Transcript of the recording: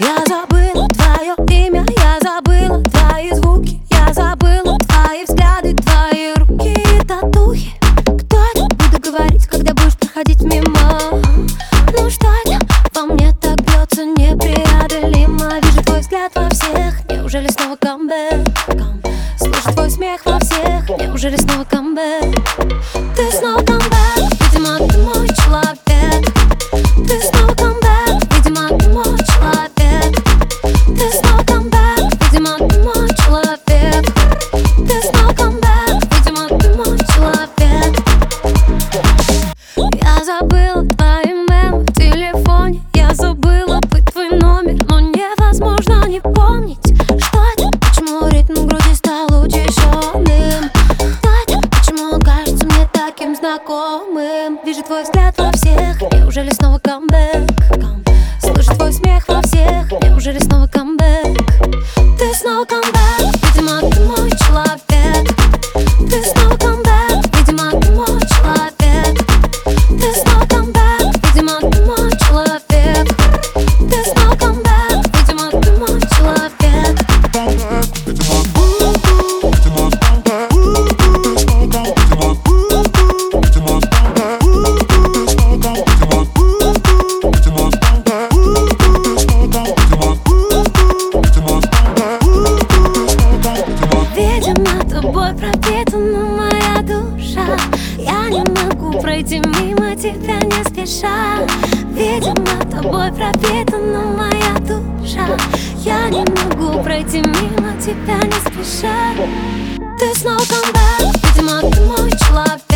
Я забыла твое имя, я забыла твои звуки, я забыла твои взгляды, твои руки и татухи. Кто это? Буду говорить, когда будешь проходить мимо. Ну что это? Во мне так бьется непреодолимо. Вижу твой взгляд во всех, неужели снова камбэк? Слышу твой смех во всех, неужели снова камбэк? Ты снова камбэк, видимо, ты мой человек. Ты снова камбэк, видимо, ты мой человек. Ты снова камбэк, видимо, ты мой человек. Ты снова камбэк, видимо, ты мой человек. Я забыла твои мемы в телефоне, я забыла быть твой номер, но невозможно не помнить. Что это? Почему ритм в груди стал учащенным? Кто это? Почему он кажется мне таким знакомым? Вижу твой взгляд во всех, неужели снова камбэк? Слышу твой смех во всех, неужели снова камбэк? Ты снова камбэк, видимо, ты мой человек. Ты снова камбэк, видимо, ты мой человек. Ты снова камбэк, видимо, ты мой человек. Ты снова камбэк, видимо, ты мой человек. Видимо, тобой пропитана моя душа. Я не могу пройти мимо тебя не спеша. Видимо, тобой пропитана моя душа. Я не могу пройти мимо тебя не спеша. Ты снова камбэк, видимо, ты мой человек.